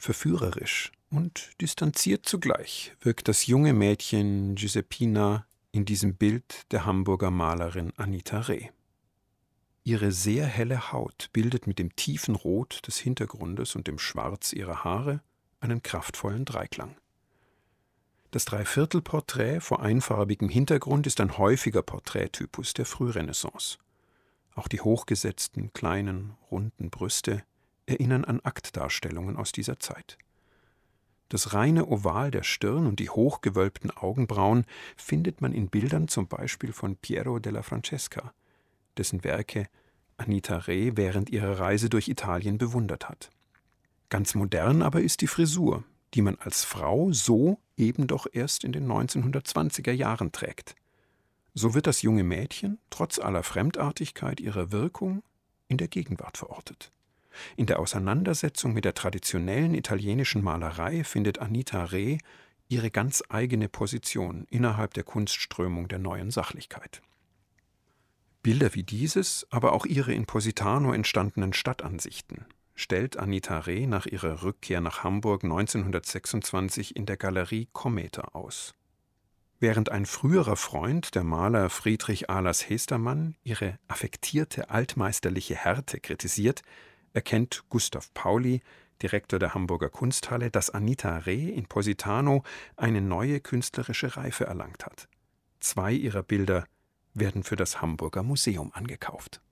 Verführerisch und distanziert zugleich wirkt das junge Mädchen Giuseppina in diesem Bild der Hamburger Malerin Anita Reh. Ihre sehr helle Haut bildet mit dem tiefen Rot des Hintergrundes und dem Schwarz ihrer Haare einen kraftvollen Dreiklang. Das Dreiviertelporträt vor einfarbigem Hintergrund ist ein häufiger Porträttypus der Frührenaissance. Auch die hochgesetzten, kleinen, runden Brüste erinnern an Aktdarstellungen aus dieser Zeit. Das reine Oval der Stirn und die hochgewölbten Augenbrauen findet man in Bildern zum Beispiel von Piero della Francesca, dessen Werke Anita Reh während ihrer Reise durch Italien bewundert hat. Ganz modern aber ist die Frisur, die man als Frau so eben doch erst in den 1920er Jahren trägt. So wird das junge Mädchen, trotz aller Fremdartigkeit ihrer Wirkung, in der Gegenwart verortet. In der Auseinandersetzung mit der traditionellen italienischen Malerei findet Anita Reh ihre ganz eigene Position innerhalb der Kunstströmung der neuen Sachlichkeit. Bilder wie dieses, aber auch ihre in Positano entstandenen Stadtansichten stellt Anita Reh nach ihrer Rückkehr nach Hamburg 1926 in der Galerie Cometa aus. Während ein früherer Freund, der Maler Friedrich Ahlers Hestermann, ihre affektierte altmeisterliche Härte kritisiert, erkennt Gustav Pauli, Direktor der Hamburger Kunsthalle, dass Anita Reh in Positano eine neue künstlerische Reife erlangt hat. 2 ihrer Bilder werden für das Hamburger Museum angekauft.